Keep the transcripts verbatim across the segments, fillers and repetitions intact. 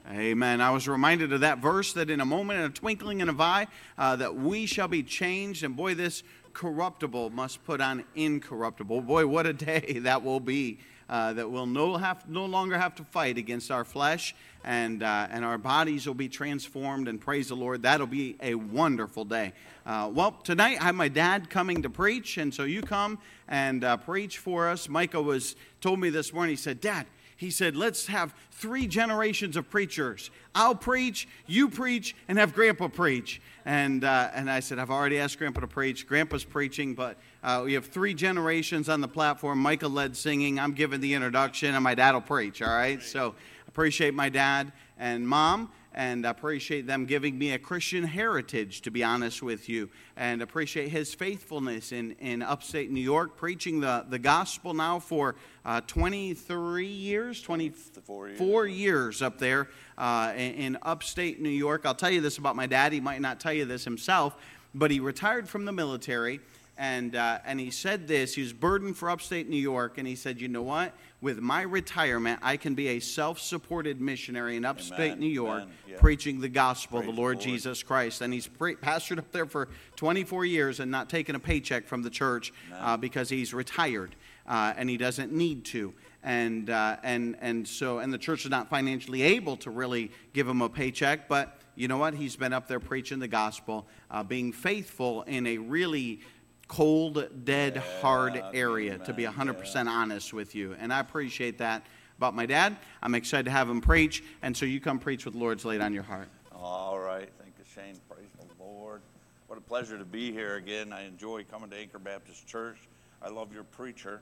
Amen. I was reminded of that verse that in a moment, in a twinkling in an eye, uh, that we shall be changed. And boy, this corruptible must put on incorruptible. Boy, what a day that will be. Uh, that we'll no, have, no longer have to fight against our flesh, and uh, and our bodies will be transformed, and praise the Lord. That'll be a wonderful day. Uh, well, tonight I have my dad coming to preach, and so you come and uh, preach for us. Micah was told me this morning, he said, Dad, he said, let's have three generations of preachers. I'll preach, you preach, and have Grandpa preach. And uh, and I said, I've already asked Grandpa to preach. Grandpa's preaching, but uh, we have three generations on the platform. Micah led singing. I'm giving the introduction, and my dad will preach, all right? So appreciate my dad and mom, and appreciate them giving me a Christian heritage, to be honest with you, and appreciate his faithfulness in, in upstate New York, preaching the, the gospel now for uh, twenty-three years, twenty-four years, Four years up there uh, in, in upstate New York. I'll tell you this about my dad. He might not tell you this himself, but he retired from the military, and uh, and he said this. He was burdened for upstate New York, and he said, you know what? With my retirement, I can be a self-supported missionary in upstate Amen. New York, yeah. preaching the gospel Praise of the Lord, Lord Jesus Christ. And he's pre- pastored up there for twenty-four years and not taken a paycheck from the church uh, because he's retired uh, and he doesn't need to. And uh, and and so and the church is not financially able to really give him a paycheck, but you know what? He's been up there preaching the gospel, uh, being faithful in a really cold, dead, yeah, hard area, amen, to be one hundred percent yeah. honest with you. And I appreciate that about my dad. I'm excited to have him preach, and so you come preach what the Lord's laid on your heart. All right. Thank you, Shane. Praise the Lord. What a pleasure to be here again. I enjoy coming to Anchor Baptist Church. I love your preacher.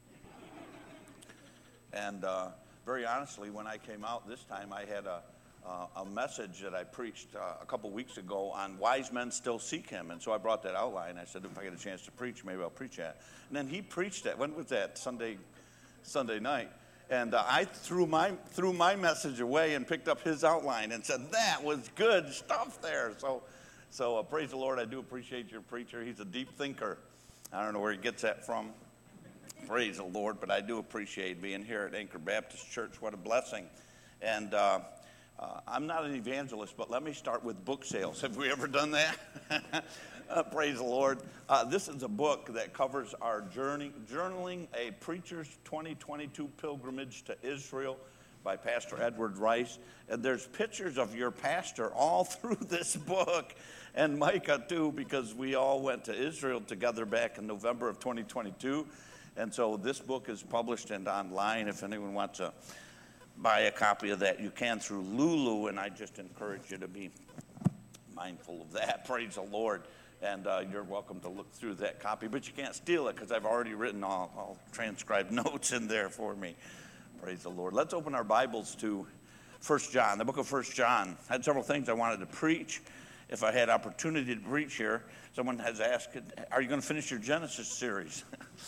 And uh, very honestly, when I came out this time, I had a Uh, a message that I preached uh, a couple weeks ago on wise men still seek him. And so I brought that outline. I said, if I get a chance to preach, maybe I'll preach that. And then he preached that. When was that? Sunday Sunday night. And uh, I threw my threw my message away and picked up his outline and said, that was good stuff there. So, so uh, praise the Lord. I do appreciate your preacher. He's a deep thinker. I don't know where he gets that from. Praise the Lord. But I do appreciate being here at Anchor Baptist Church. What a blessing. And uh Uh, I'm not an evangelist, but let me start with book sales. Have we ever done that? uh, praise the Lord. Uh, this is a book that covers our journey, journaling a preacher's twenty twenty-two pilgrimage to Israel by Pastor Edward Rice. And there's pictures of your pastor all through this book, and Micah too, because we all went to Israel together back in November of twenty twenty-two. And so this book is published and online if anyone wants to buy a copy of that. You can through Lulu, and I just encourage you to be mindful of that. Praise the Lord. And uh, you're welcome to look through that copy, but you can't steal it because I've already written all, all transcribed notes in there for me. Praise the Lord. Let's open our Bibles to First John, the book of First John. I had several things I wanted to preach. If I had opportunity to preach here, someone has asked, are you going to finish your Genesis series?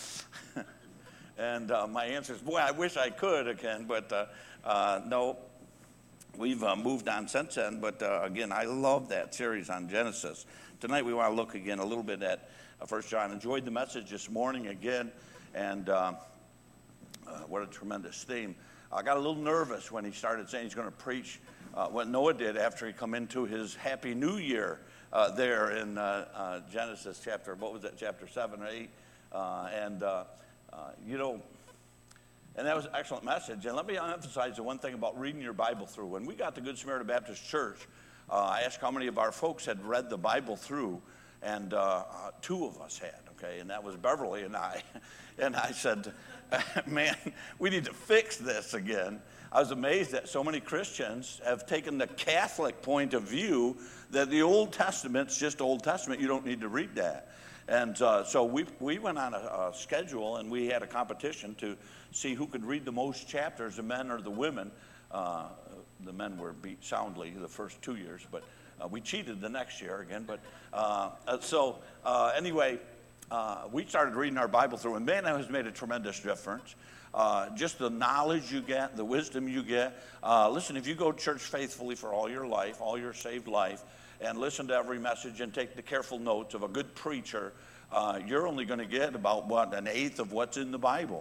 And uh, my answer is, boy, I wish I could again, but uh, uh, no, we've uh, moved on since then. But uh, again, I love that series on Genesis. Tonight we want to look again a little bit at uh, First John. Enjoyed the message this morning again, and uh, uh, what a tremendous theme. I got a little nervous when he started saying he's going to preach uh, what Noah did after he come into his Happy New Year uh, there in uh, uh, Genesis chapter, what was that, chapter seven or eight, uh, and uh, Uh, you know, and that was an excellent message. And let me emphasize the one thing about reading your Bible through. When we got to Good Samaritan Baptist Church, uh, I asked how many of our folks had read the Bible through, and uh, uh, two of us had, okay, and that was Beverly and I. And I said, man, we need to fix this again. I was amazed that so many Christians have taken the Catholic point of view that the Old Testament's just Old Testament. You don't need to read that. And uh, so we we went on a, a schedule, and we had a competition to see who could read the most chapters, the men or the women. Uh, the men were beat soundly the first two years, but uh, we cheated the next year again. But uh, so uh, anyway, uh, we started reading our Bible through, and man, that has made a tremendous difference. Uh, just the knowledge you get, the wisdom you get. Uh, listen, if you go to church faithfully for all your life, all your saved life, and listen to every message and take the careful notes of a good preacher, uh, you're only going to get about, what, an eighth of what's in the Bible.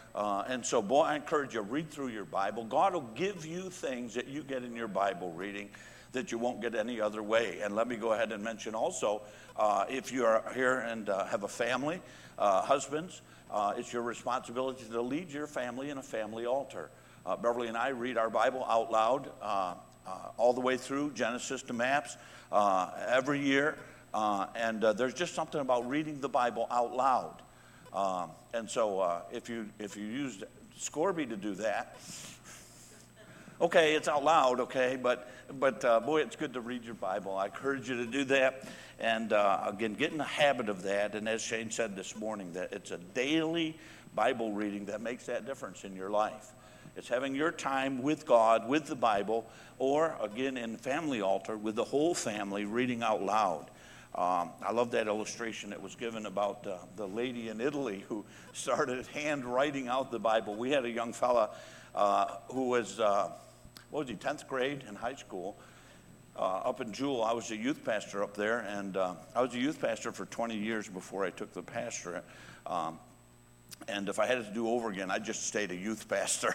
Uh, and so, boy, I encourage you, read through your Bible. God will give you things that you get in your Bible reading that you won't get any other way. And let me go ahead and mention also, uh, if you are here and uh, have a family, uh, husbands, uh, it's your responsibility to lead your family in a family altar. Uh, Beverly and I read our Bible out loud uh, uh, all the way through Genesis to Maps uh, every year. Uh, and uh, there's just something about reading the Bible out loud. Um, and so uh, if you if you used Scorby to do that, okay, it's out loud, okay, but but uh, boy, it's good to read your Bible. I encourage you to do that, and uh, again, get in the habit of that. And as Shane said this morning, that it's a daily Bible reading that makes that difference in your life. It's having your time with God, with the Bible, or again in family altar with the whole family reading out loud. Um, I love that illustration that was given about uh, the lady in Italy who started handwriting out the Bible. We had a young fella uh, who was, uh, what was he, tenth grade in high school, uh, up in Jewel. I was a youth pastor up there, and uh, I was a youth pastor for twenty years before I took the pastorate. Um, and if I had it to do over again, I'd just stayed a youth pastor.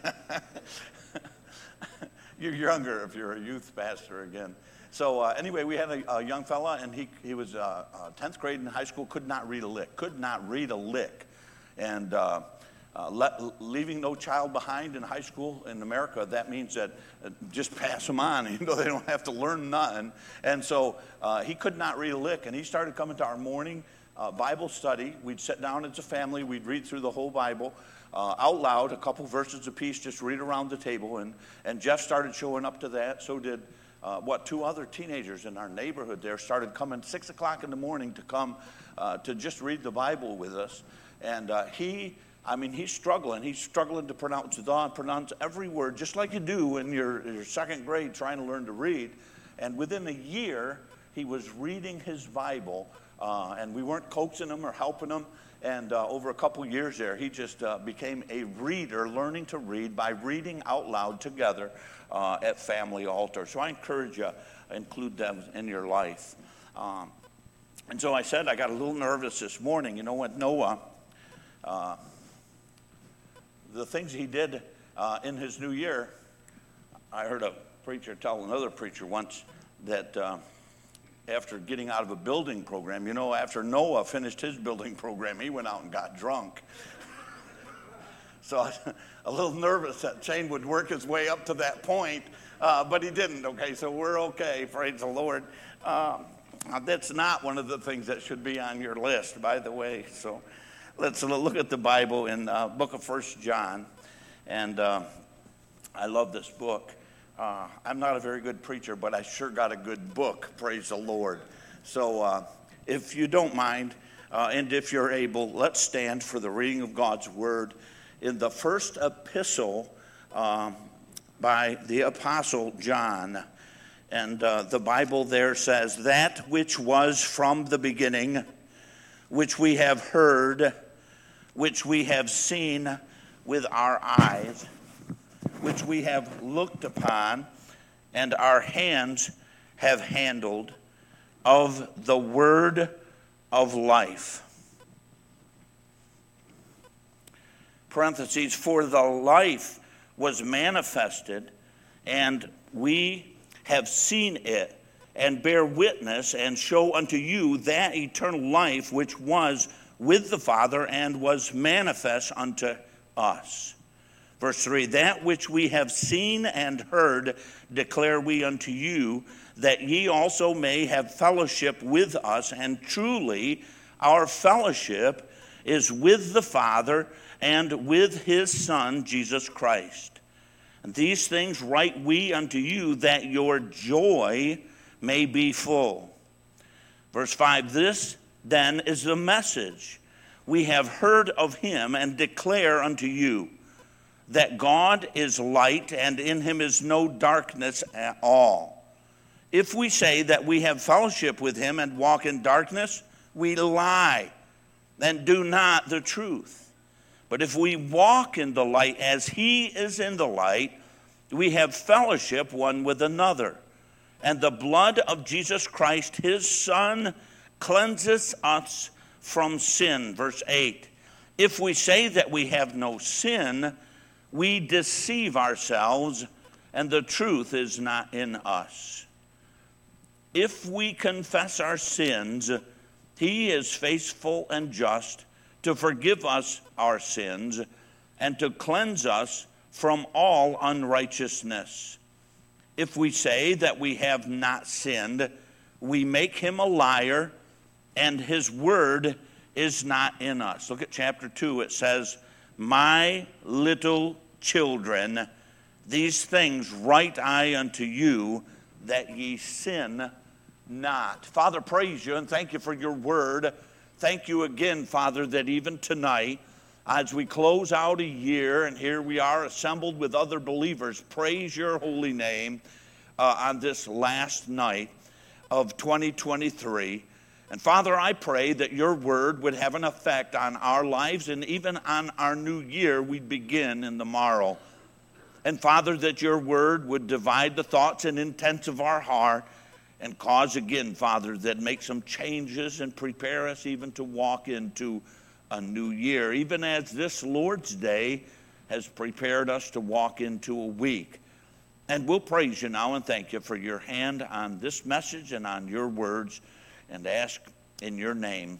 You're younger if you're a youth pastor again. So uh, anyway, we had a, a young fella, and he he was uh, uh, tenth grade in high school, could not read a lick, could not read a lick. And uh, uh, le- leaving no child behind in high school in America, that means that uh, just pass them on. You know, they don't have to learn nothing. And so uh, he could not read a lick, and he started coming to our morning uh, Bible study. We'd sit down as a family, we'd read through the whole Bible uh, out loud, a couple verses apiece, just read around the table. And, and Jeff started showing up to that, so did Uh, what, two other teenagers in our neighborhood there started coming six o'clock in the morning to come uh, to just read the Bible with us. And uh, he, I mean, he's struggling. He's struggling to pronounce the pronounce every word, just like you do in your, your second grade trying to learn to read. And within a year, he was reading his Bible, uh, and we weren't coaxing him or helping him. And uh, over a couple years there, he just uh, became a reader, learning to read by reading out loud together uh, at family altar. So I encourage you, include them in your life. Um, and so I said I got a little nervous this morning. You know what, Noah, uh, the things he did uh, in his new year, I heard a preacher tell another preacher once that uh, after getting out of a building program, you know, after Noah finished his building program, he went out and got drunk. So I was a little nervous that Shane would work his way up to that point, uh, but he didn't, okay, so we're okay, praise the Lord. Um, that's not one of the things that should be on your list, by the way. So let's look at the Bible in uh, book of First John, and uh, I love this book. Uh, I'm not a very good preacher, but I sure got a good book, praise the Lord. So uh, if you don't mind, uh, and if you're able, let's stand for the reading of God's Word in the first epistle um, by the Apostle John. And uh, the Bible there says, "That which was from the beginning, which we have heard, which we have seen with our eyes, which we have looked upon, and our hands have handled, of the word of life." Parentheses, "For the life was manifested, and we have seen it, and bear witness, and show unto you that eternal life which was with the Father, and was manifest unto us." Verse three, "That which we have seen and heard declare we unto you, that ye also may have fellowship with us. And truly our fellowship is with the Father and with his Son, Jesus Christ. And these things write we unto you, that your joy may be full." Verse five, "This then is the message we have heard of him, and declare unto you, that God is light, and in him is no darkness at all. If we say that we have fellowship with him and walk in darkness, we lie and do not the truth. But if we walk in the light as he is in the light, we have fellowship one with another. And the blood of Jesus Christ, his Son, cleanses us from sin." Verse eight, If we say that we have no sin, we deceive ourselves, and the truth is not in us. If we confess our sins, he is faithful and just to forgive us our sins and to cleanse us from all unrighteousness. If we say that we have not sinned, we make him a liar, and his word is not in us. Look at chapter two. It says, my little children, these things write I unto you, that ye sin not. Father, praise you and thank you for your word. Thank you again, Father, that even tonight, as we close out a year, and here we are assembled with other believers, praise your holy name uh, on this last night of twenty twenty-three. And Father, I pray that your word would have an effect on our lives and even on our new year we begin in the morrow. And Father, that your word would divide the thoughts and intents of our heart and cause again, Father, that make some changes and prepare us even to walk into a new year, even as this Lord's Day has prepared us to walk into a week. And we'll praise you now and thank you for your hand on this message and on your words, and ask in your name,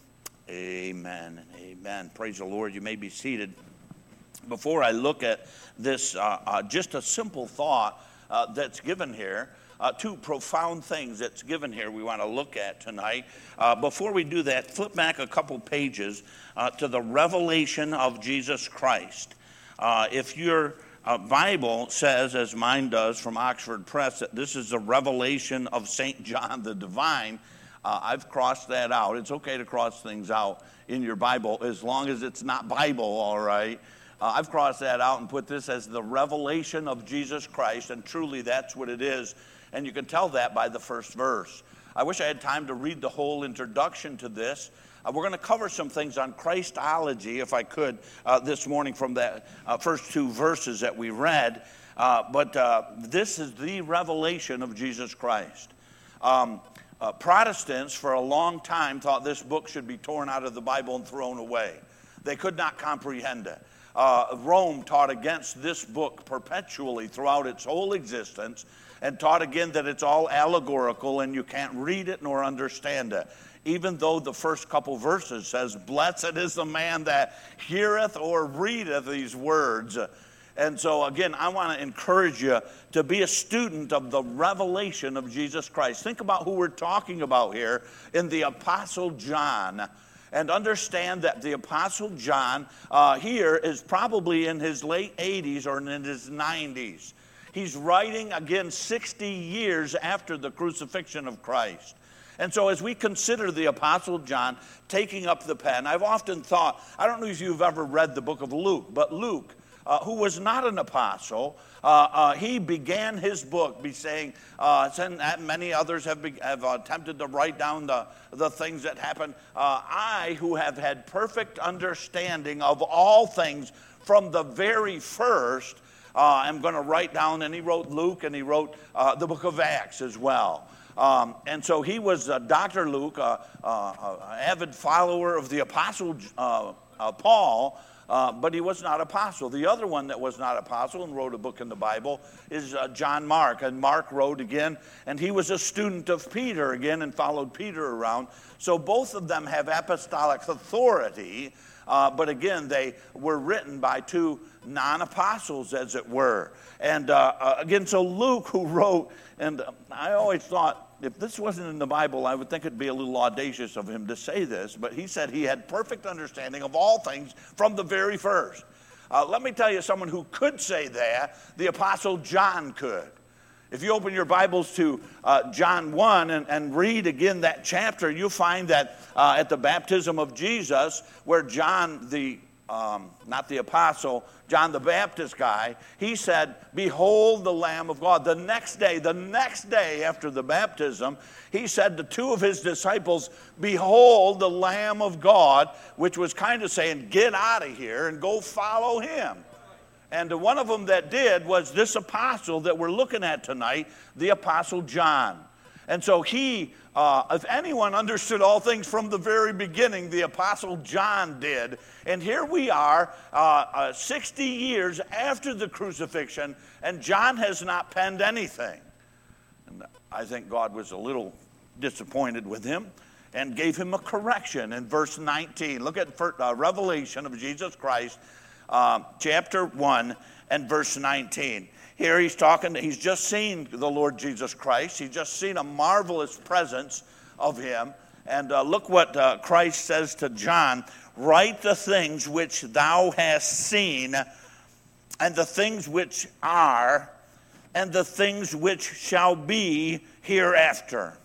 amen and amen. Praise the Lord. You may be seated. Before I look at this, uh, uh, just a simple thought uh, that's given here, uh, two profound things that's given here we want to look at tonight. Uh, before we do that, flip back a couple pages uh, to the revelation of Jesus Christ. Uh, if your uh, Bible says, as mine does from Oxford Press, that this is the revelation of Saint John the Divine, Uh, I've crossed that out. It's okay to cross things out in your Bible as long as it's not Bible, all right? Uh, I've crossed that out and put this as the revelation of Jesus Christ, and truly that's what it is. And you can tell that by the first verse. I wish I had time to read the whole introduction to this. Uh, we're going to cover some things on Christology, if I could, uh, this morning from the uh, first two verses that we read. Uh, but uh, this is the revelation of Jesus Christ. Um Uh, Protestants, for a long time, thought this book should be torn out of the Bible and thrown away. They could not comprehend it. Uh, Rome taught against this book perpetually throughout its whole existence, and taught again that it's all allegorical and you can't read it nor understand it. Even though the first couple verses says, blessed is the man that heareth or readeth these words. And so, again, I want to encourage you to be a student of the revelation of Jesus Christ. Think about who we're talking about here in the Apostle John. And understand that the Apostle John uh, here is probably in his late eighties or in his nineties. He's writing, again, sixty years after the crucifixion of Christ. And so as we consider the Apostle John taking up the pen, I've often thought, I don't know if you've ever read the book of Luke, but Luke, Uh, who was not an apostle, uh, uh, he began his book by saying, uh, and many others have, be, have attempted to write down the, the things that happened. Uh, I, who have had perfect understanding of all things from the very first, uh, am going to write down, and he wrote Luke, and he wrote uh, the book of Acts as well. Um, and so he was uh, Doctor Luke, an uh, uh, avid follower of the apostle uh, uh, Paul, Uh, but he was not apostle. The other one that was not apostle and wrote a book in the Bible is uh, John Mark. And Mark wrote again, and he was a student of Peter again and followed Peter around. So both of them have apostolic authority, uh, but again, they were written by two non-apostles, as it were. And uh, uh, again, so Luke, who wrote, and I always thought, if this wasn't in the Bible, I would think it'd be a little audacious of him to say this, but he said he had perfect understanding of all things from the very first. Uh, let me tell you someone who could say that. The Apostle John could. If you open your Bibles to uh, John one and, and read again that chapter, you'll find that uh, at the baptism of Jesus, where John the Um, not the apostle, John the Baptist guy, he said, behold the Lamb of God. The next day, the next day after the baptism, he said to two of his disciples, behold the Lamb of God, which was kind of saying, get out of here and go follow him. And one of them that did was this apostle that we're looking at tonight, the Apostle John. And so he, uh, if anyone understood all things from the very beginning, the Apostle John did. And here we are, uh, uh, sixty years after the crucifixion, and John has not penned anything. And I think God was a little disappointed with him and gave him a correction in verse nineteen. Look at uh, Revelation of Jesus Christ, uh, chapter one and verse nineteen. Here he's talking, he's just seen the Lord Jesus Christ. He's just seen a marvelous presence of him. And uh, look what uh, Christ says to John. Write the things which thou hast seen, and the things which are, and the things which shall be hereafter.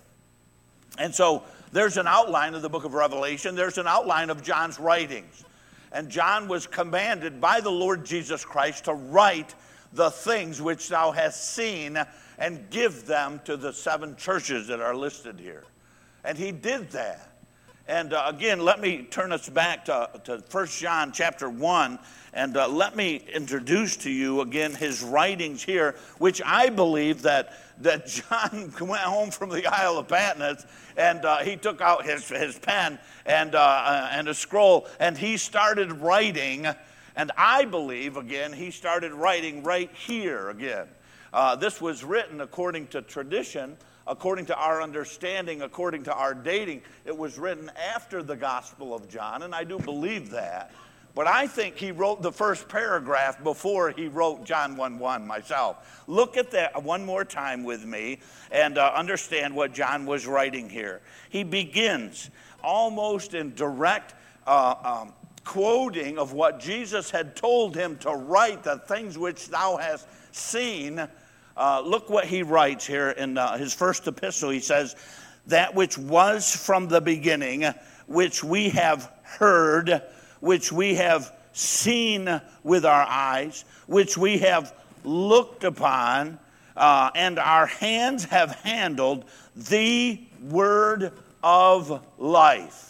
And so there's an outline of the book of Revelation. There's an outline of John's writings. And John was commanded by the Lord Jesus Christ to write the things which thou hast seen and give them to the seven churches that are listed here. And he did that. And uh, again, let me turn us back to, to First John chapter one, and uh, let me introduce to you again his writings here, which I believe that, that John went home from the Isle of Patmos, and uh, he took out his, his pen and, uh, and a scroll, and he started writing. And I believe, again, he started writing right here again. Uh, this was written according to tradition, according to our understanding, according to our dating. It was written after the Gospel of John, and I do believe that. But I think he wrote the first paragraph before he wrote John one one myself. Look at that one more time with me and uh, understand what John was writing here. He begins almost in direct uh, um, quoting of what Jesus had told him to write, the things which thou hast seen. Uh, look what he writes here in uh, his first epistle. He says, that which was from the beginning, which we have heard, which we have seen with our eyes, which we have looked upon, uh, and our hands have handled the word of life.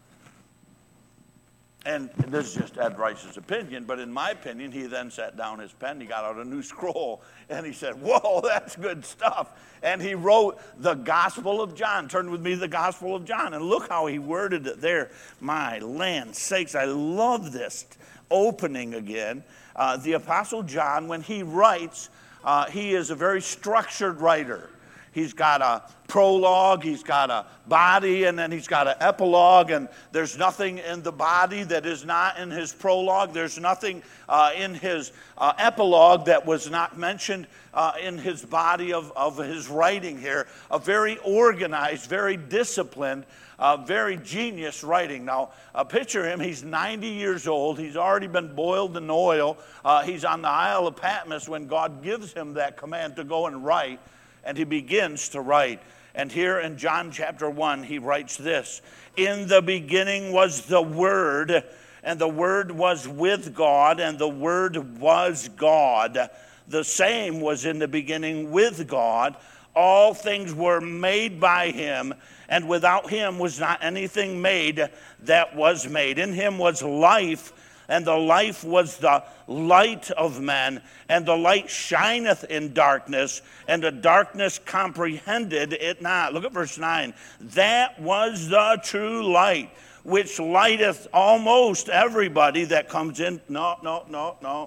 And this is just Ed Rice's opinion, but in my opinion, he then sat down his pen, he got out a new scroll, and he said, whoa, that's good stuff. And he wrote the Gospel of John. Turn with me to the Gospel of John, and look how he worded it there. My land sakes, I love this opening again. Uh, the Apostle John, when he writes, uh, he is a very structured writer. He's got a prologue, he's got a body, and then he's got an epilogue, and there's nothing in the body that is not in his prologue. There's nothing uh, in his uh, epilogue that was not mentioned uh, in his body of, of his writing here. A very organized, very disciplined, uh, very genius writing. Now, uh, picture him, he's ninety years old, he's already been boiled in oil, uh, he's on the Isle of Patmos when God gives him that command to go and write. And he begins to write. And here in John chapter one, he writes this. In the beginning was the Word, and the Word was with God, and the Word was God. The same was in the beginning with God. All things were made by him, and without him was not anything made that was made. In him was life, and the life was the light of men, and the light shineth in darkness, and the darkness comprehended it not. Look at verse nine. That was the true light, which lighteth almost everybody that comes in. No, no, no, no.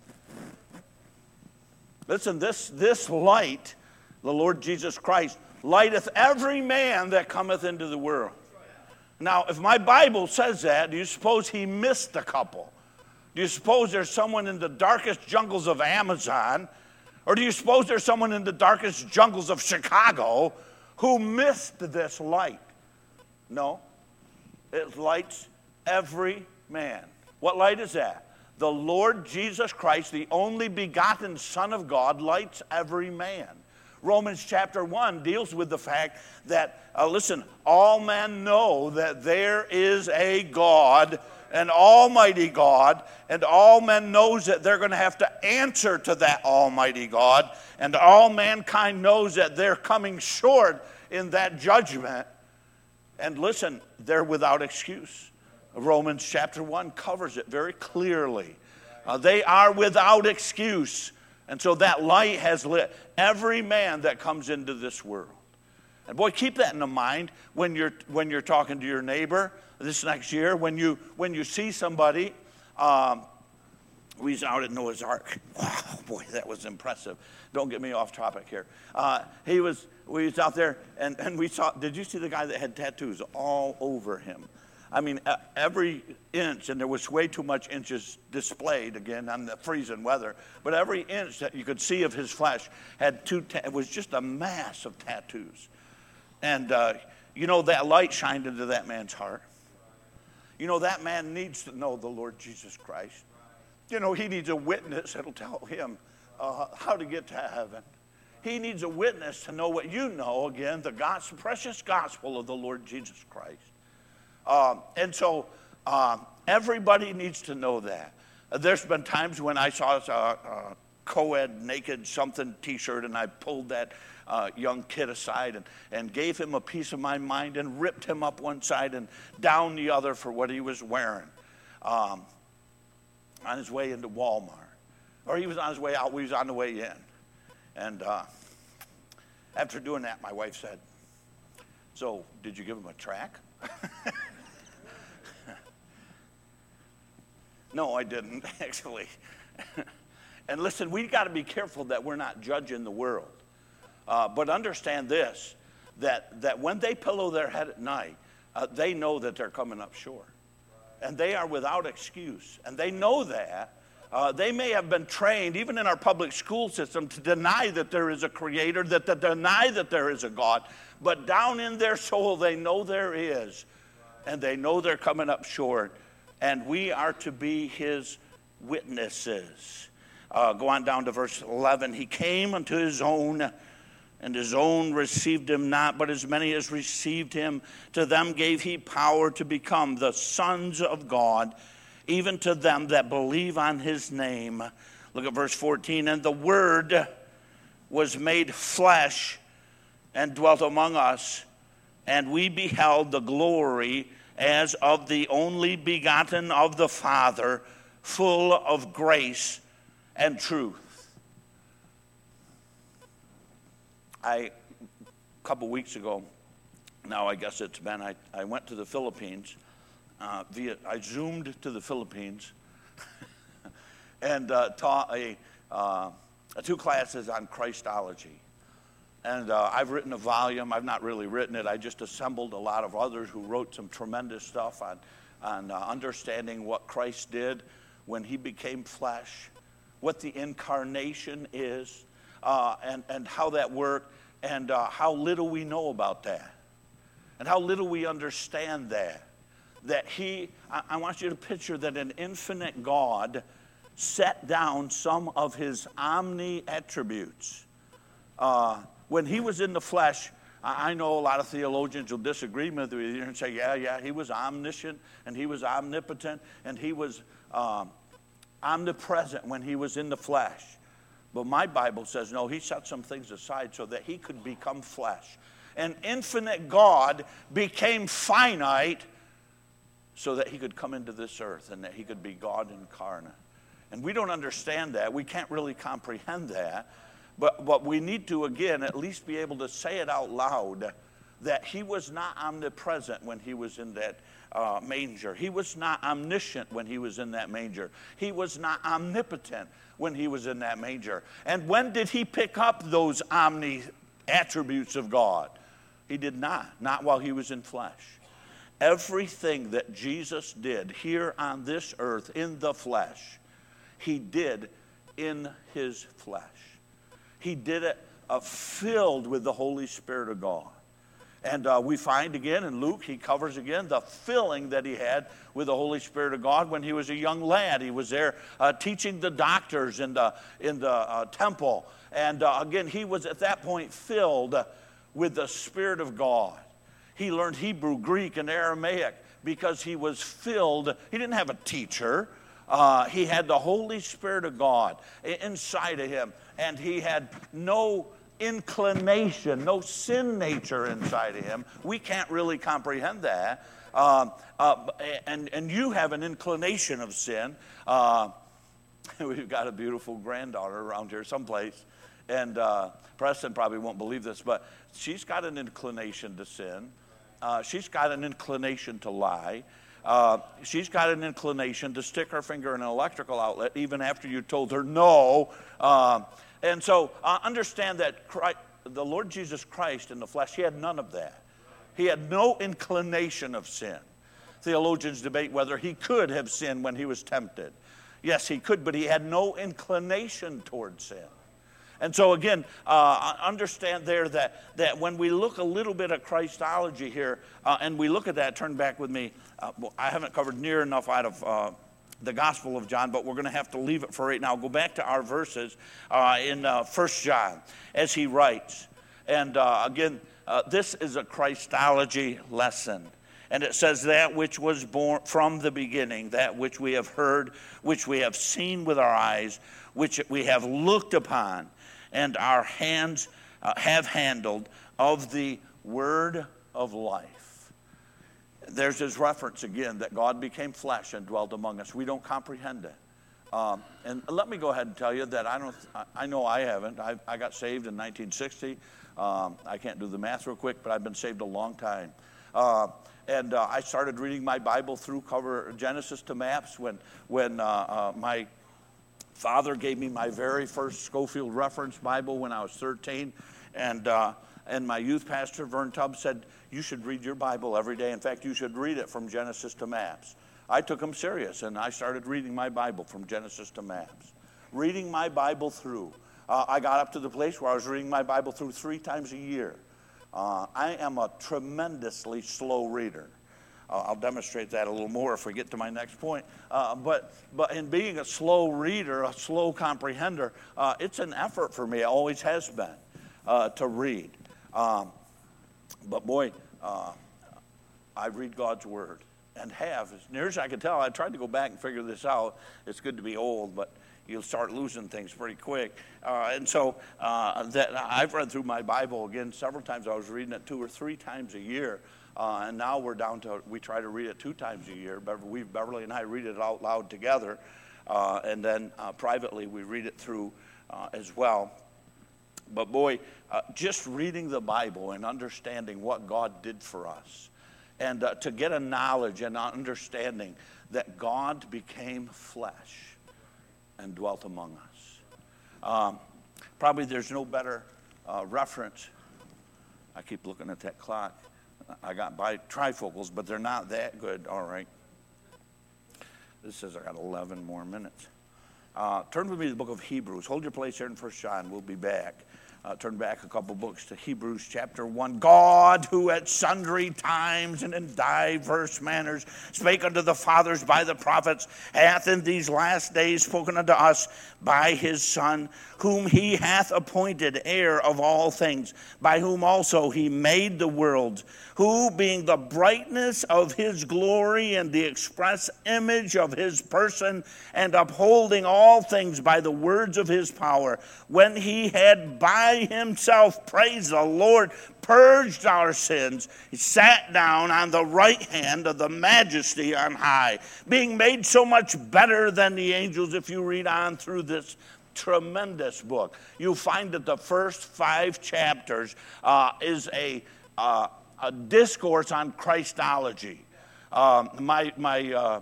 Listen, this, this light, the Lord Jesus Christ, lighteth every man that cometh into the world. Now, if my Bible says that, do you suppose he missed a couple? Do you suppose there's someone in the darkest jungles of Amazon, or do you suppose there's someone in the darkest jungles of Chicago who missed this light? No. It lights every man. What light is that? The Lord Jesus Christ, the only begotten Son of God, lights every man. Romans chapter one deals with the fact that, uh, listen, all men know that there is a God, an almighty God, and all men knows that they're going to have to answer to that almighty God, and all mankind knows that they're coming short in that judgment. And listen, they're without excuse. Romans chapter one covers it very clearly. Uh, they are without excuse. And so that light has lit every man that comes into this world. And boy, keep that in the mind when you're when you're talking to your neighbor this next year. When you when you see somebody, um, we was out at Noah's Ark. Wow, boy, that was impressive. Don't get me off topic here. Uh, he was we was out there, and, and we saw. Did you see the guy that had tattoos all over him? I mean, every inch, and there was way too much inches displayed, again, on the freezing weather, but every inch that you could see of his flesh had two, ta- it was just a mass of tattoos. And, uh, you know, that light shined into that man's heart. You know, that man needs to know the Lord Jesus Christ. You know, he needs a witness that'll tell him uh, how to get to heaven. He needs a witness to know what you know, again, the gospel, precious gospel of the Lord Jesus Christ. Um, and so um, everybody needs to know that. Uh, there's been times when I saw a, a co-ed naked something t-shirt, and I pulled that uh, young kid aside and, and gave him a piece of my mind and ripped him up one side and down the other for what he was wearing um, on his way into Walmart. Or he was on his way out, we was on the way in. And uh, after doing that, my wife said, "So, did you give him a track?" No, I didn't, actually. And listen, we've got to be careful that we're not judging the world. Uh, but understand this, that, that when they pillow their head at night, uh, they know that they're coming up short. And they are without excuse. And they know that. Uh, they may have been trained, even in our public school system, to deny that there is a creator, that to deny that there is a God. But down in their soul, they know there is. And they know they're coming up short. And we are to be his witnesses. Uh, go on down to verse eleven. He came unto his own, and his own received him not, but as many as received him, to them gave he power to become the sons of God, even to them that believe on his name. Look at verse fourteen. And the Word was made flesh and dwelt among us, and we beheld the glory as of the only begotten of the Father, full of grace and truth. I, a couple weeks ago, now I guess it's been, I, I went to the Philippines. Uh, via, I zoomed to the Philippines and uh, taught a, uh, two classes on Christology. And uh, I've written a volume. I've not really written it. I just assembled a lot of others who wrote some tremendous stuff on, on uh, understanding what Christ did when he became flesh, what the incarnation is, uh, and, and how that worked, and uh, how little we know about that, and how little we understand that. That he, I, I want you to picture that an infinite God set down some of his omni-attributes. Uh, When he was in the flesh, I know a lot of theologians will disagree with you and say, yeah, yeah, he was omniscient, and he was omnipotent, and he was um, omnipresent when he was in the flesh. But my Bible says, no, he set some things aside so that he could become flesh. An infinite God became finite so that he could come into this earth and that he could be God incarnate. And we don't understand that. We can't really comprehend that. But, but we need to, again, at least be able to say it out loud that he was not omnipresent when he was in that uh, manger. He was not omniscient when he was in that manger. He was not omnipotent when he was in that manger. And when did he pick up those omni attributes of God? He did not, not while he was in flesh. Everything that Jesus did here on this earth in the flesh, he did in his flesh. He did it uh, filled with the Holy Spirit of God. And uh, we find again in Luke, he covers again the filling that he had with the Holy Spirit of God when he was a young lad. He was there uh, teaching the doctors in the, in the uh, temple. And uh, again, he was at that point filled with the Spirit of God. He learned Hebrew, Greek, and Aramaic because he was filled. He didn't have a teacher. Uh, he had the Holy Spirit of God inside of him. And he had no inclination, no sin nature inside of him. We can't really comprehend that. Um, uh, and, and you have an inclination of sin. Uh, we've got a beautiful granddaughter around here someplace. And uh, Preston probably won't believe this, but she's got an inclination to sin. Uh, she's got an inclination to lie. Uh, she's got an inclination to stick her finger in an electrical outlet even after you told her no. Uh, and so uh, understand that Christ, the Lord Jesus Christ in the flesh, he had none of that. He had no inclination of sin. Theologians debate whether he could have sinned when he was tempted. Yes, he could, but he had no inclination toward sin. And so again, uh, understand there that, that when we look a little bit at Christology here, uh, and we look at that, turn back with me. Uh, I haven't covered near enough out of uh, the Gospel of John, but we're going to have to leave it for right now. Go back to our verses uh, in uh, First John as he writes. And uh, again, uh, this is a Christology lesson. And it says, that which was born from the beginning, that which we have heard, which we have seen with our eyes, which we have looked upon, and our hands uh, have handled of the word of life. There's this reference again that God became flesh and dwelt among us. We don't comprehend it. Um, and let me go ahead and tell you that I don't. I know I haven't. I, I got saved in nineteen sixty. Um, I can't do the math real quick, but I've been saved a long time. Uh, and uh, I started reading my Bible through cover Genesis to maps when when uh, uh, my father gave me my very first Schofield Reference Bible when I was thirteen, and uh, and my youth pastor, Vern Tubbs, said, you should read your Bible every day. In fact, you should read it from Genesis to maps. I took him serious, and I started reading my Bible from Genesis to maps. Reading my Bible through. Uh, I got up to the place where I was reading my Bible through three times a year. Uh, I am a tremendously slow reader. Uh, I'll demonstrate that a little more if we get to my next point. Uh, but but in being a slow reader, a slow comprehender, uh, it's an effort for me. It always has been uh, to read. Um, but boy, uh, I read God's Word and have. As near as I can tell, I tried to go back and figure this out. It's good to be old, but you'll start losing things pretty quick. Uh, and so uh, that I've read through my Bible again several times. I was reading it two or three times a year. Uh, and now we're down to, we try to read it two times a year. We, Beverly and I read it out loud together. Uh, and then uh, privately we read it through uh, as well. But boy, uh, just reading the Bible and understanding what God did for us. And uh, to get a knowledge and understanding that God became flesh and dwelt among us. Um, probably there's no better uh, reference. I keep looking at that clock. I got bi- trifocals, but they're not that good. All right. This says I got eleven more minutes. Uh, turn with me to the book of Hebrews. Hold your place here in First John. We'll be back. Uh, turn back a couple books to Hebrews chapter one. God, who at sundry times and in diverse manners spake unto the fathers by the prophets, hath in these last days spoken unto us by his Son, whom he hath appointed heir of all things, by whom also he made the world, who being the brightness of his glory and the express image of his person, and upholding all things by the words of his power, when he had by himself, praise the Lord, purged our sins, he sat down on the right hand of the majesty on high, being made so much better than the angels. If you read on through this tremendous book, you'll find that the first five chapters uh, is a, uh, a discourse on Christology. Um, my my uh,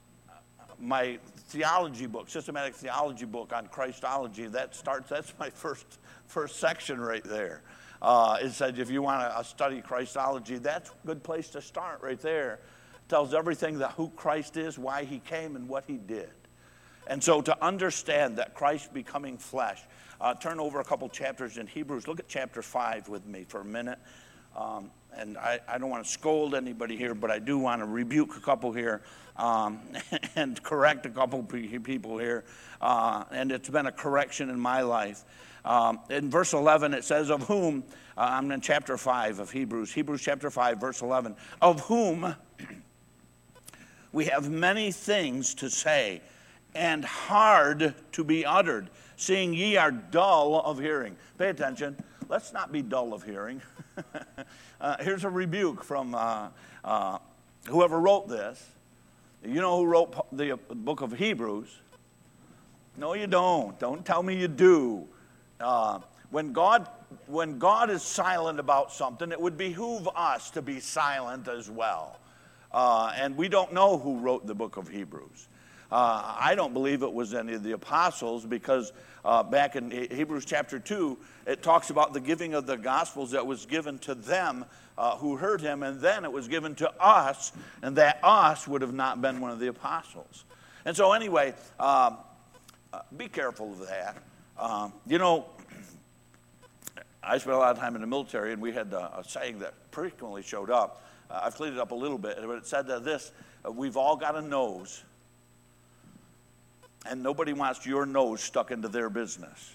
my theology book, systematic theology book on Christology, that starts. That's my first first section right there. Uh, it said if you want to study Christology, that's a good place to start right there. It tells everything that who Christ is, why he came, and what he did. And so to understand that Christ becoming flesh, uh, turn over a couple chapters in Hebrews. Look at chapter five with me for a minute. Um, and I, I don't want to scold anybody here, but I do want to rebuke a couple here um, and correct a couple people here. Uh, and it's been a correction in my life. Um, in verse eleven, it says, of whom, uh, I'm in chapter five of Hebrews, Hebrews chapter five, verse eleven, of whom we have many things to say, and hard to be uttered, seeing ye are dull of hearing. Pay attention. Let's not be dull of hearing. uh, here's a rebuke from uh, uh, whoever wrote this. You know who wrote the book of Hebrews? No, you don't. Don't tell me you do. Uh, when God, when God is silent about something, it would behoove us to be silent as well. Uh, and we don't know who wrote the book of Hebrews. Uh, I don't believe it was any of the apostles, because uh, back in Hebrews chapter two, it talks about the giving of the Gospels that was given to them uh, who heard him, and then it was given to us, and that us would have not been one of the apostles. And so anyway, uh, uh, be careful of that. Um, you know, I spent a lot of time in the military, and we had uh, a saying that frequently showed up. Uh, I've cleaned it up a little bit, but it said that this, uh, we've all got a nose, and nobody wants your nose stuck into their business.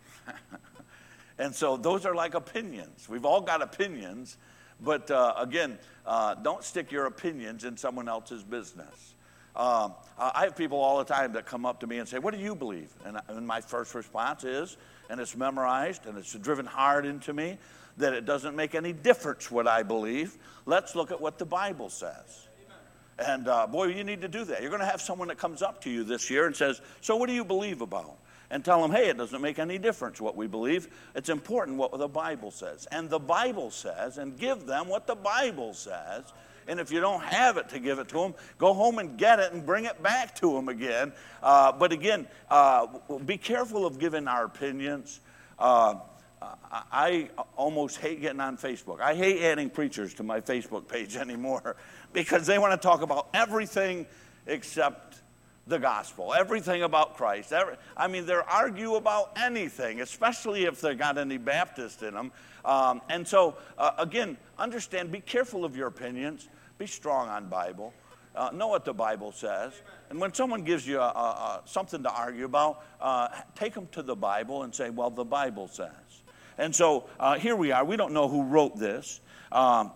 And so those are like opinions. We've all got opinions, but uh, again, uh, don't stick your opinions in someone else's business. Uh, I have people all the time that come up to me and say, what do you believe? And, and my first response is, and it's memorized and it's driven hard into me, that it doesn't make any difference what I believe. Let's look at what the Bible says. And uh, boy, you need to do that. You're going to have someone that comes up to you this year and says, so what do you believe about? And tell them, hey, it doesn't make any difference what we believe. It's important what the Bible says. And the Bible says, and give them what the Bible says. And if you don't have it to give it to them, go home and get it and bring it back to them again. Uh, but again, uh, be careful of giving our opinions. Uh, I almost hate getting on Facebook. I hate adding preachers to my Facebook page anymore, because they want to talk about everything except the gospel, everything about Christ. Every, I mean, they argue about anything, especially if they've got any Baptist in them. Um, and so, uh, again, understand, be careful of your opinions. Be strong on Bible. Uh, know what the Bible says. And when someone gives you a, a, a, something to argue about, uh, take them to the Bible and say, well, the Bible says. And so uh, here we are. We don't know who wrote this. Um,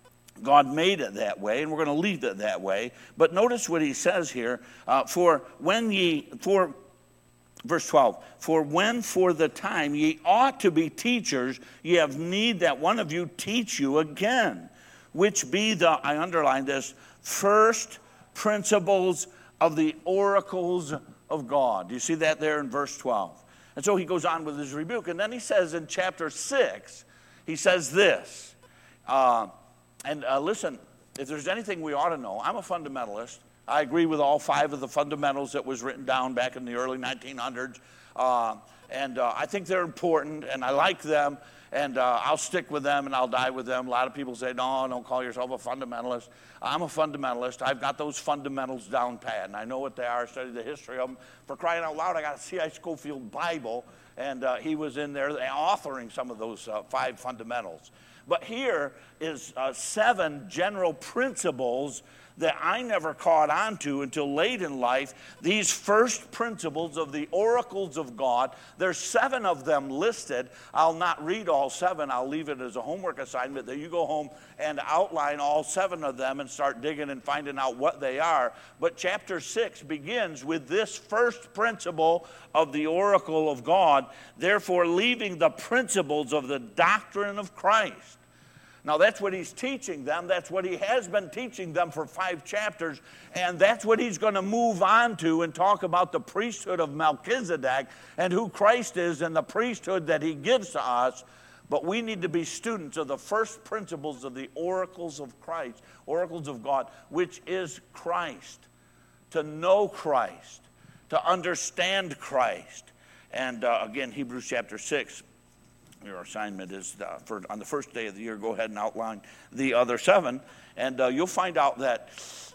God made it that way, and we're going to leave it that way. But notice what he says here. Uh, for when ye, for, verse twelve, for when for the time ye ought to be teachers, ye have need that one of you teach you again, which be the, I underline this, first principles of the oracles of God. Do you see that there in verse twelve? And so he goes on with his rebuke. And then he says in chapter six, he says this. Uh, and uh, listen, if there's anything we ought to know, I'm a fundamentalist. I agree with all five of the fundamentals that was written down back in the early nineteen hundreds. Uh, and uh, I think they're important, and I like them. And uh, I'll stick with them, and I'll die with them. A lot of people say, no, don't call yourself a fundamentalist. I'm a fundamentalist. I've got those fundamentals down pat, and I know what they are. I studied the history of them. For crying out loud, I got a C I Scofield Bible, and uh, he was in there authoring some of those uh, five fundamentals. But here is uh, seven general principles that I never caught on to until late in life. These first principles of the oracles of God. There's seven of them listed. I'll not read all seven. I'll leave it as a homework assignment that you go home and outline all seven of them and start digging and finding out what they are. But chapter six begins with this first principle of the oracle of God, therefore leaving the principles of the doctrine of Christ. Now, that's what he's teaching them. That's what he has been teaching them for five chapters. And that's what he's going to move on to and talk about the priesthood of Melchizedek and who Christ is and the priesthood that he gives to us. But we need to be students of the first principles of the oracles of Christ, oracles of God, which is Christ. To know Christ, to understand Christ. And uh, again, Hebrews chapter six. Your assignment is uh, for on the first day of the year, go ahead and outline the other seven. And uh, you'll find out that,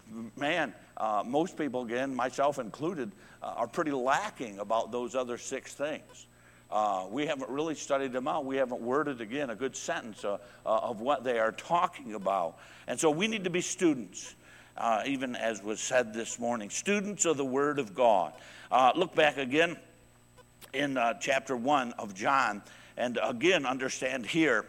man, uh, most people, again, myself included, uh, are pretty lacking about those other six things. Uh, we haven't really studied them out. We haven't worded, again, a good sentence uh, uh, of what they are talking about. And so we need to be students, uh, even as was said this morning, students of the Word of God. Uh, look back again in uh, chapter one of John. And again, understand here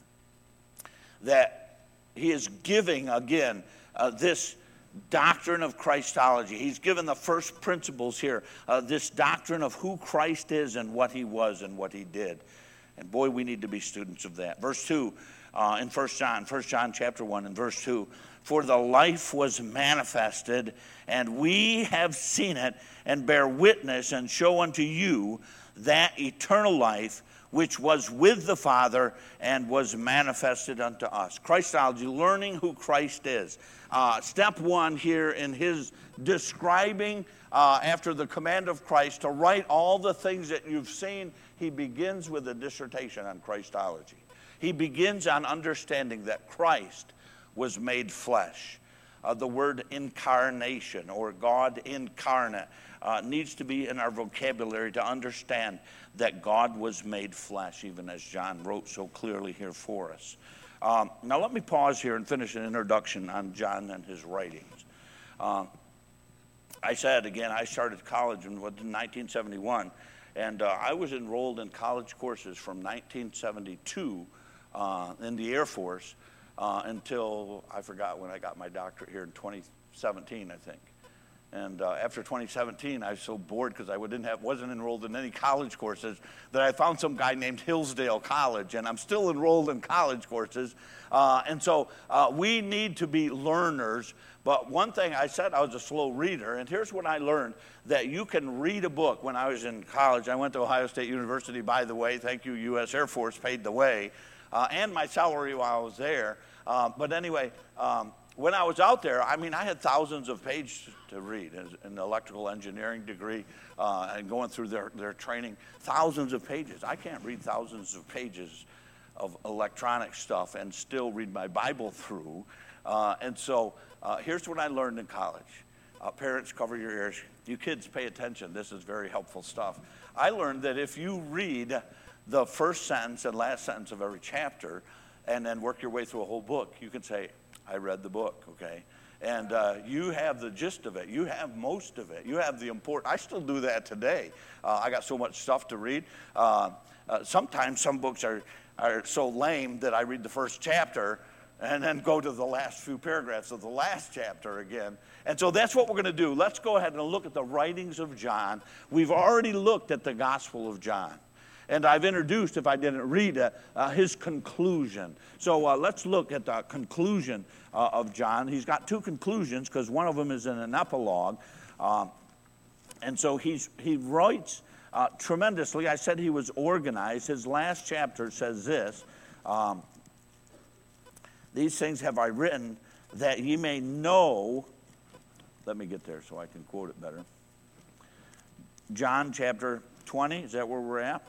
that he is giving, again, uh, this doctrine of Christology. He's given the first principles here, uh, this doctrine of who Christ is and what he was and what he did. And boy, we need to be students of that. Verse two uh, in First John, First John chapter one and verse two, for the life was manifested, and we have seen it, and bear witness and show unto you that eternal life which was with the Father and was manifested unto us. Christology, learning who Christ is. Uh, step one here in his describing, uh, after the command of Christ, to write all the things that you've seen, he begins with a dissertation on Christology. He begins on understanding that Christ was made flesh. Uh, the word incarnation, or God incarnate, uh, needs to be in our vocabulary to understand that God was made flesh, even as John wrote so clearly here for us. Um, now let me pause here and finish an introduction on John and his writings. Uh, I said, again, I started college in, in nineteen seventy-one, and uh, I was enrolled in college courses from nineteen seventy-two uh, in the Air Force uh, until, I forgot when I got my doctorate here in twenty seventeen, I think. And uh, after twenty seventeen, I was so bored because I didn't have, wasn't enrolled in any college courses that I found some guy named Hillsdale College, and I'm still enrolled in college courses. Uh, and so uh, we need to be learners. But one thing I said, I was a slow reader, and here's what I learned, that you can read a book. When I was in college, I went to Ohio State University, by the way. Thank you, U S Air Force paid the way, uh, and my salary while I was there. Uh, but anyway, um, when I was out there, I mean, I had thousands of pages to read as an electrical engineering degree uh, and going through their, their training, thousands of pages. I can't read thousands of pages of electronic stuff and still read my Bible through. Uh, and so uh, here's what I learned in college. Uh, parents, cover your ears. You kids, pay attention. This is very helpful stuff. I learned that if you read the first sentence and last sentence of every chapter and then work your way through a whole book, you can say, I read the book, okay? And uh, you have the gist of it. You have most of it. You have the important. I still do that today. Uh, I got so much stuff to read. Uh, uh, sometimes some books are, are so lame that I read the first chapter and then go to the last few paragraphs of the last chapter again. And so that's what we're going to do. Let's go ahead and look at the writings of John. We've already looked at the Gospel of John. And I've introduced, if I didn't read it, uh, his conclusion. So uh, let's look at the conclusion uh, of John. He's got two conclusions because one of them is in an epilogue. Uh, and so he's, he writes uh, tremendously. I said he was organized. His last chapter says this, um, these things have I written that ye may know. Let me get there so I can quote it better. John chapter twenty, is that where we're at?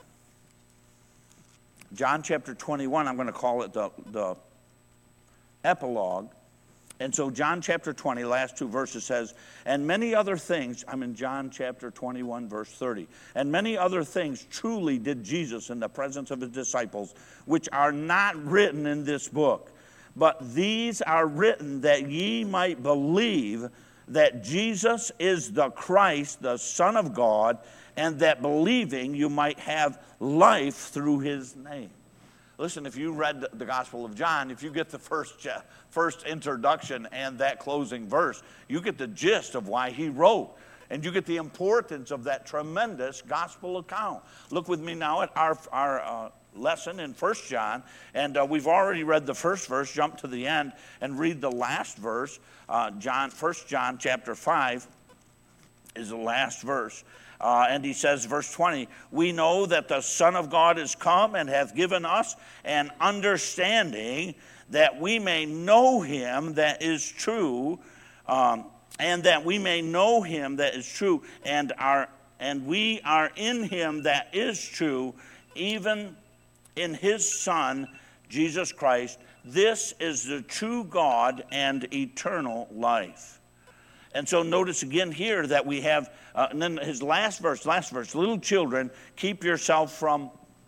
John chapter twenty-one, I'm going to call it the, the epilogue. And so John chapter twenty, last two verses says, and many other things, I'm in John chapter twenty-one, verse thirty. And many other things truly did Jesus in the presence of his disciples, which are not written in this book. But these are written that ye might believe that Jesus is the Christ, the Son of God, and that believing you might have life through his name. Listen, if you read the Gospel of John, if you get the first, first introduction and that closing verse, you get the gist of why he wrote. And you get the importance of that tremendous gospel account. Look with me now at our, our uh, lesson in First John. And uh, we've already read the first verse. Jump to the end and read the last verse. Uh, John, First John chapter five is the last verse. Uh, and he says, verse twenty, we know that the Son of God is come and hath given us an understanding that we may know him that is true, um, and that we may know him that is true, and are and we are in him that is true, even in his Son, Jesus Christ. This is the true God and eternal life. And so notice again here that we have, uh, and then his last verse, last verse, little children, keep yourself from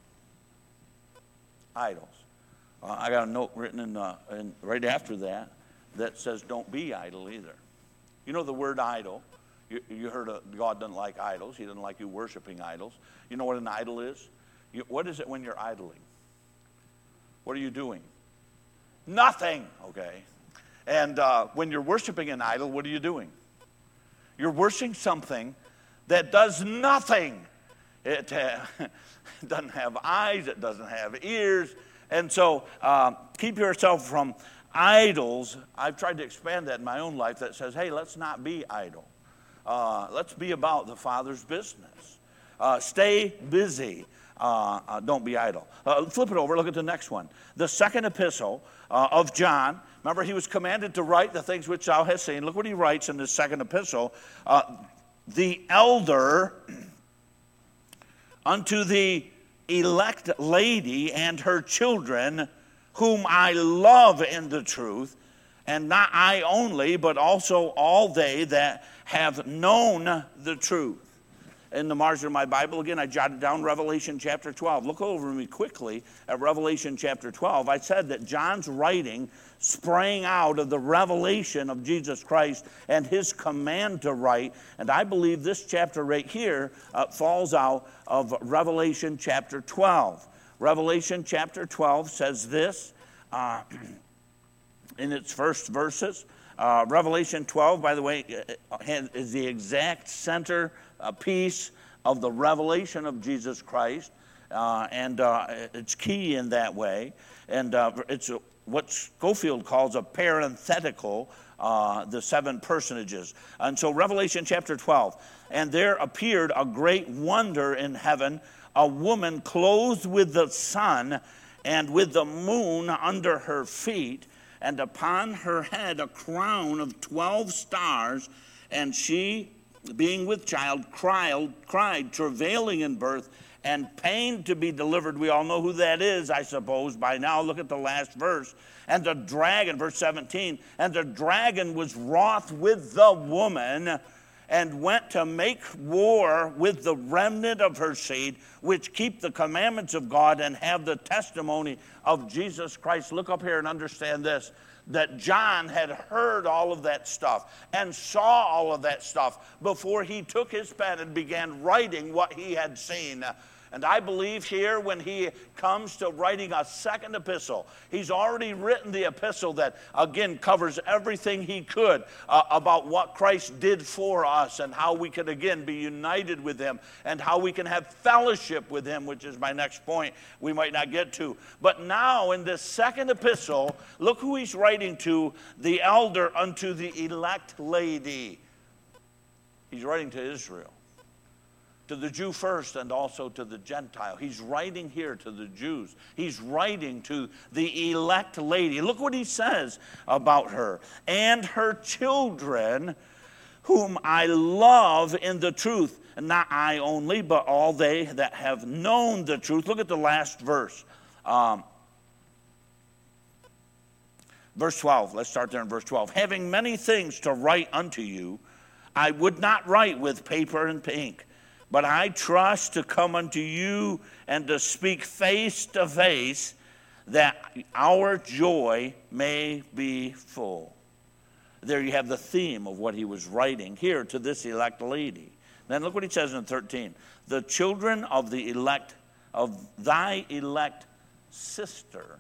idols. Uh, I got a note written in, uh, in right after that that says don't be idle either. You know the word idol. You, you heard of, God doesn't like idols. He doesn't like you worshiping idols. You know what an idol is? You, what is it when you're idling? What are you doing? Nothing, okay? And uh, when you're worshiping an idol, what are you doing? You're worshiping something that does nothing. It, uh, it doesn't have eyes. It doesn't have ears. And so uh, keep yourself from idols. I've tried to expand that in my own life that says, hey, let's not be idle. Uh, let's be about the Father's business. Uh, stay busy. Uh, uh, don't be idle. Uh, flip it over. Look at the next one. The second epistle uh, of John. Remember, he was commanded to write the things which thou hast seen. Look what he writes in the second epistle. Uh, the elder unto the elect lady and her children, whom I love in the truth, and not I only, but also all they that have known the truth. In the margin of my Bible, again, I jotted down Revelation chapter twelve. Look over me quickly at Revelation chapter twelve. I said that John's writing sprang out of the revelation of Jesus Christ and his command to write. And I believe this chapter right here uh, falls out of Revelation chapter twelve. Revelation chapter twelve says this uh, in its first verses. Uh, Revelation twelve, by the way, is the exact center a piece of the revelation of Jesus Christ, uh, and uh, it's key in that way. And uh, it's a, what Scofield calls a parenthetical, uh, the seven personages. And so Revelation chapter twelve, and there appeared a great wonder in heaven, a woman clothed with the sun and with the moon under her feet, and upon her head a crown of twelve stars, and she, being with child, cried, cried, travailing in birth, and pain to be delivered. We all know who that is, I suppose, by now. Look at the last verse. And the dragon, verse seventeen, and the dragon was wroth with the woman, and went to make war with the remnant of her seed, which keep the commandments of God and have the testimony of Jesus Christ. Look up here and understand this, that John had heard all of that stuff and saw all of that stuff before he took his pen and began writing what he had seen. And I believe here when he comes to writing a second epistle, he's already written the epistle that, again, covers everything he could uh, about what Christ did for us and how we can, again, be united with him and how we can have fellowship with him, which is my next point we might not get to. But now in this second epistle, look who he's writing to, the elder unto the elect lady. He's writing to Israel. To the Jew first and also to the Gentile. He's writing here to the Jews. He's writing to the elect lady. Look what he says about her. And her children, whom I love in the truth. And not I only, but all they that have known the truth. Look at the last verse. Um, verse twelve. Let's start there in verse twelve. Having many things to write unto you, I would not write with paper and ink, but I trust to come unto you and to speak face to face, that our joy may be full. There you have the theme of what he was writing here to this elect lady. Then look what he says in thirteen. The children of the elect, of thy elect sister,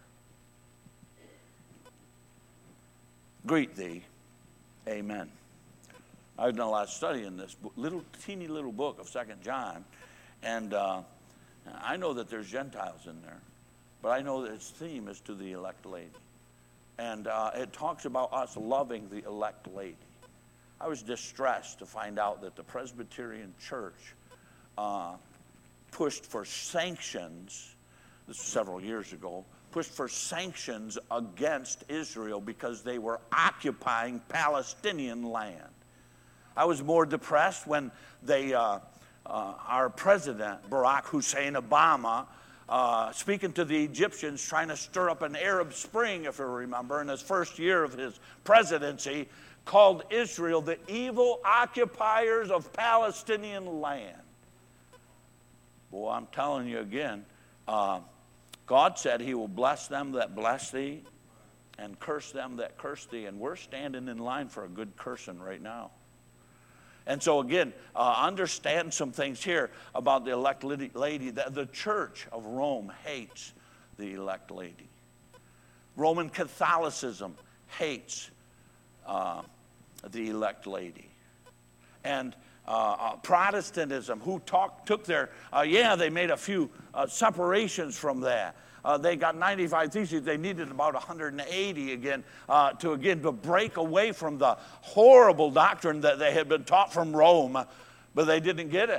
greet thee. Amen. I've done a lot of study in this little teeny little book of Second John, and uh, I know that there's Gentiles in there, but I know that its theme is to the elect lady. And uh, it talks about us loving the elect lady. I was distressed to find out that the Presbyterian Church uh, pushed for sanctions, this was several years ago, pushed for sanctions against Israel because they were occupying Palestinian land. I was more depressed when they, uh, uh, our president, Barack Hussein Obama, uh, speaking to the Egyptians, trying to stir up an Arab Spring, if you remember, in his first year of his presidency, called Israel the evil occupiers of Palestinian land. Well, I'm telling you again, uh, God said he will bless them that bless thee and curse them that curse thee, and we're standing in line for a good cursing right now. And so again, uh, understand some things here about the elect lady. That the Church of Rome hates the elect lady. Roman Catholicism hates uh, the elect lady. And uh, uh, Protestantism, who talk, took their, uh, yeah, they made a few uh, separations from that. Uh, they got ninety-five theses. They needed about one hundred eighty again uh, to again to break away from the horrible doctrine that they had been taught from Rome, but they didn't get it.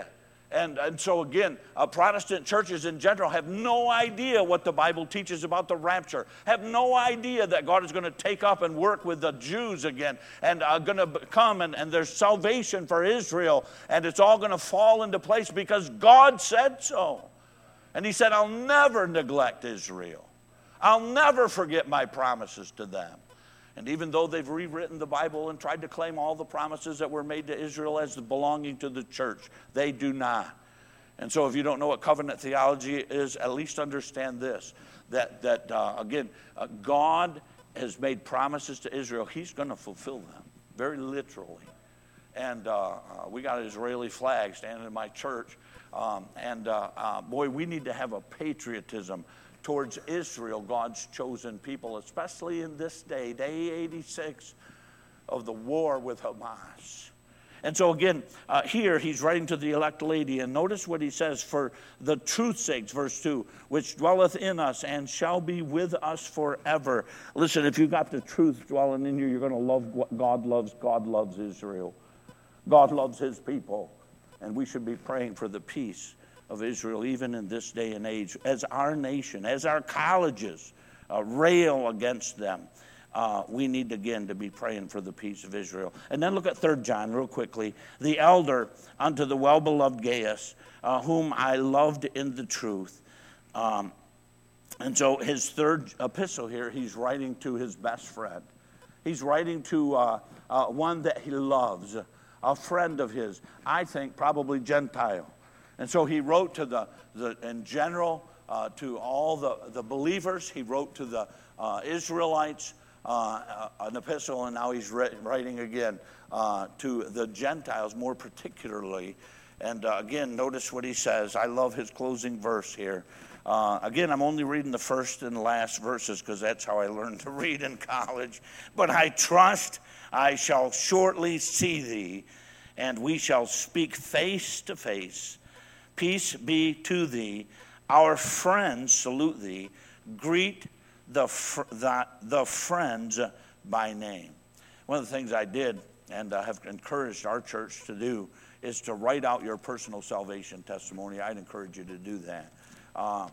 And, and so again, uh, Protestant churches in general have no idea what the Bible teaches about the rapture, have no idea that God is going to take up and work with the Jews again, and uh, going to come, and, and there's salvation for Israel, and it's all going to fall into place because God said so. And he said, I'll never neglect Israel. I'll never forget my promises to them. And even though they've rewritten the Bible and tried to claim all the promises that were made to Israel as belonging to the church, they do not. And so if you don't know what covenant theology is, at least understand this, that, that uh, again, uh, God has made promises to Israel. He's going to fulfill them, very literally. And uh, uh, we got an Israeli flag standing in my church. Um, and uh, uh, boy, we need to have a patriotism towards Israel, God's chosen people, especially in this day, day eighty-six of the war with Hamas. And so again, uh, here he's writing to the elect lady, and notice what he says, for the truth's sake, verse two, which dwelleth in us and shall be with us forever. Listen, if you've got the truth dwelling in you, you're going to love what God loves. God loves Israel. God loves his people. And we should be praying for the peace of Israel, even in this day and age, as our nation, as our colleges uh, rail against them. Uh, we need, again, to be praying for the peace of Israel. And then look at Third John real quickly. The elder unto the well-beloved Gaius, uh, whom I loved in the truth. Um, and so his third epistle here, he's writing to his best friend. He's writing to uh, uh, one that he loves, a friend of his, I think probably Gentile. And so he wrote to the, the in general, uh, to all the, the believers. He wrote to the uh, Israelites uh, an epistle, and now he's writing again uh, to the Gentiles more particularly. And uh, again, notice what he says. I love his closing verse here. Uh, again, I'm only reading the first and last verses because that's how I learned to read in college. But I trust I shall shortly see thee, and we shall speak face to face. Peace be to thee. Our friends salute thee. Greet the, fr- the, the friends by name. One of the things I did and uh, have encouraged our church to do is to write out your personal salvation testimony. I'd encourage you to do that. Uh,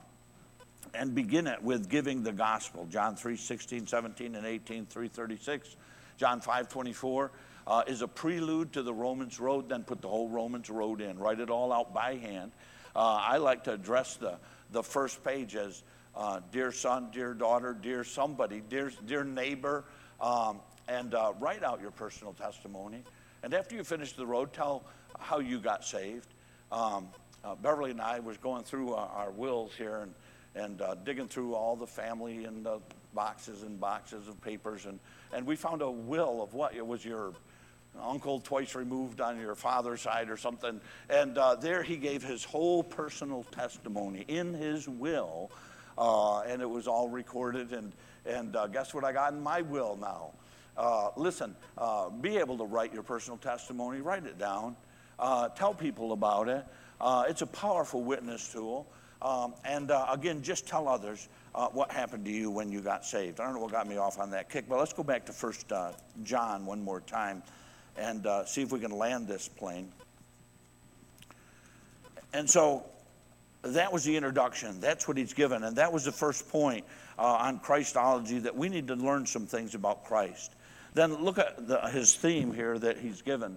and begin it with giving the gospel. John three, sixteen, seventeen, and eighteen, three thirty-six. John five, twenty-four. Uh, is a prelude to the Romans Road, then put the whole Romans Road in. Write it all out by hand. Uh, I like to address the, the first page as uh, dear son, dear daughter, dear somebody, dear, dear neighbor, um, and uh, write out your personal testimony. And after you finish the road, tell how you got saved. Um, uh, Beverly and I was going through our, our wills here and, and uh, digging through all the family and the boxes and boxes of papers, and, and we found a will of what? It was your uncle twice removed on your father's side or something. And uh, there he gave his whole personal testimony in his will. Uh, and it was all recorded. And, and uh, guess what I got in my will now? Uh, listen, uh, be able to write your personal testimony. Write it down. Uh, tell people about it. Uh, it's a powerful witness tool. Um, and uh, again, just tell others uh, what happened to you when you got saved. I don't know what got me off on that kick, but let's go back to First uh, John one more time. And uh, see if we can land this plane. And so that was the introduction. That's what he's given. And that was the first point uh, on Christology, that we need to learn some things about Christ. Then look at the, his theme here that he's given.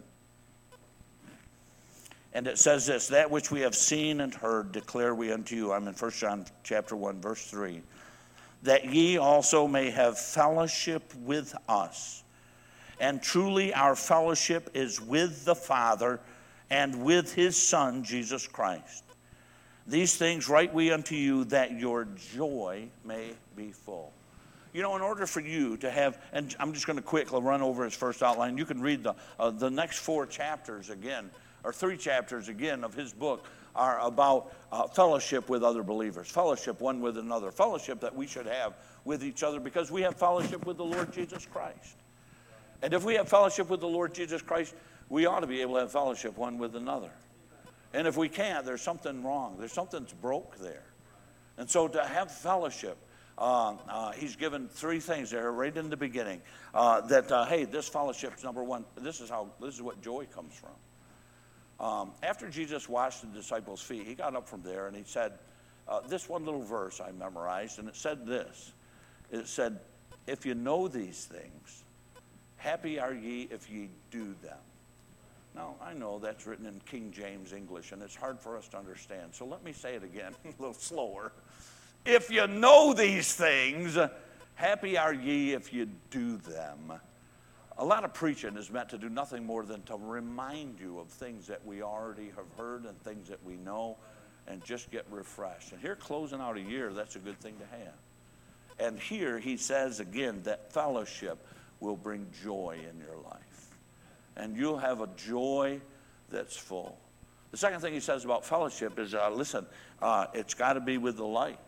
And it says this, that which we have seen and heard declare we unto you. I'm in First John chapter one, verse three. That ye also may have fellowship with us. And truly our fellowship is with the Father and with his Son, Jesus Christ. These things write we unto you, that your joy may be full. You know, in order for you to have, and I'm just going to quickly run over his first outline. You can read the, uh, the next four chapters again, or three chapters again of his book are about uh, fellowship with other believers, fellowship one with another, fellowship that we should have with each other because we have fellowship with the Lord Jesus Christ. And if we have fellowship with the Lord Jesus Christ, we ought to be able to have fellowship one with another. And if we can't, there's something wrong. There's something that's broke there. And so to have fellowship, uh, uh, he's given three things there right in the beginning. Uh, that, uh, hey, this fellowship's number one. This is how. This is what joy comes from. Um, after Jesus washed the disciples' feet, he got up from there and he said, uh, this one little verse I memorized, and it said this. It said, if you know these things, happy are ye if ye do them. Now, I know that's written in King James English, and it's hard for us to understand. So let me say it again, a little slower. If you know these things, happy are ye if you do them. A lot of preaching is meant to do nothing more than to remind you of things that we already have heard and things that we know, and just get refreshed. And here, closing out a year, that's a good thing to have. And here he says again that fellowship will bring joy in your life. And you'll have a joy that's full. The second thing he says about fellowship is, uh, listen, uh, it's got to be with the light.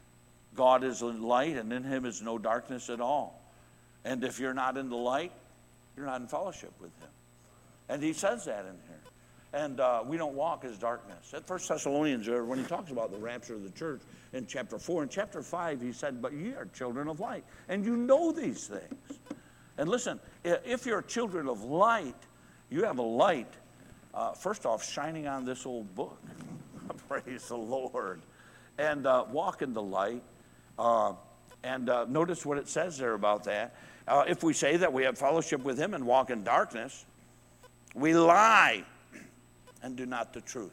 God is the light, and in him is no darkness at all. And if you're not in the light, you're not in fellowship with him. And he says that in here. And uh, we don't walk as darkness. At First Thessalonians, when he talks about the rapture of the church in chapter four, in chapter five, he said, but ye are children of light, and you know these things. And listen, if you're children of light, you have a light, uh, first off, shining on this old book. Praise the Lord. And uh, walk in the light. Uh, and uh, notice what it says there about that. Uh, if we say that we have fellowship with him and walk in darkness, we lie and do not the truth.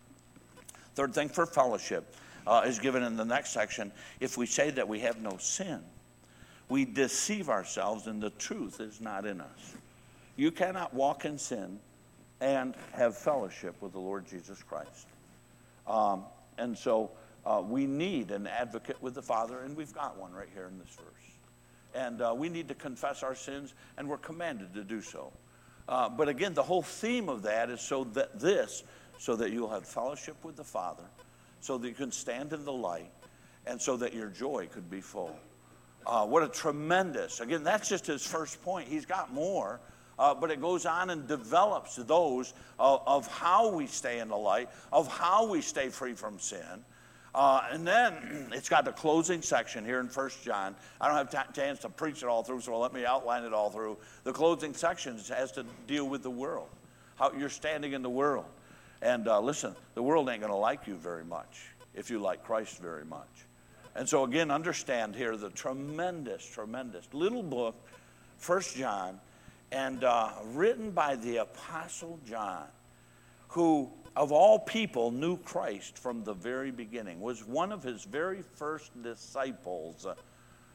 Third thing for fellowship uh, is given in the next section. If we say that we have no sin, we deceive ourselves and the truth is not in us. You cannot walk in sin and have fellowship with the Lord Jesus Christ. Um, and so uh, we need an advocate with the Father, and we've got one right here in this verse. And uh, we need to confess our sins, and we're commanded to do so. Uh, but again, the whole theme of that is so that this, so that you'll have fellowship with the Father, so that you can stand in the light, and so that your joy could be full. Uh, what a tremendous, again, that's just his first point. He's got more, uh, but it goes on and develops those uh, of how we stay in the light, of how we stay free from sin. Uh, and then it's got the closing section here in First John. I don't have a t- chance to preach it all through, so let me outline it all through. The closing section has to deal with the world, how you're standing in the world. And uh, listen, the world ain't going to like you very much if you like Christ very much. And so again, understand here the tremendous, tremendous little book, First John, and uh, written by the Apostle John, who of all people knew Christ from the very beginning, was one of his very first disciples uh,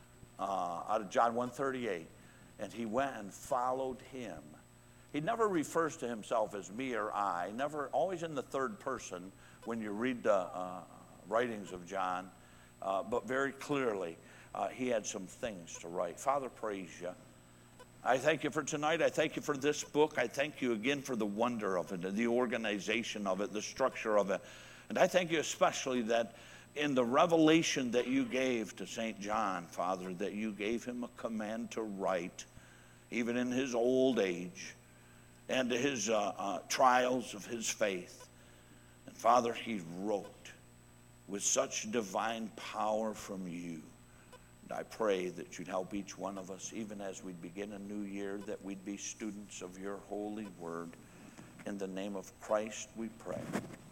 out of John one thirty-eight, and he went and followed him. He never refers to himself as me or I, never, always in the third person when you read the uh, writings of John, uh, but very clearly uh, he had some things to write. Father, praise you. I thank you for tonight. I thank you for this book. I thank you again for the wonder of it, the organization of it, the structure of it. And I thank you especially that in the revelation that you gave to Saint John, Father, that you gave him a command to write, even in his old age, and to his uh, uh, trials of his faith. And Father, he wrote with such divine power from you. I pray that you'd help each one of us, even as we begin a new year, that we'd be students of your holy word. In the name of Christ we pray.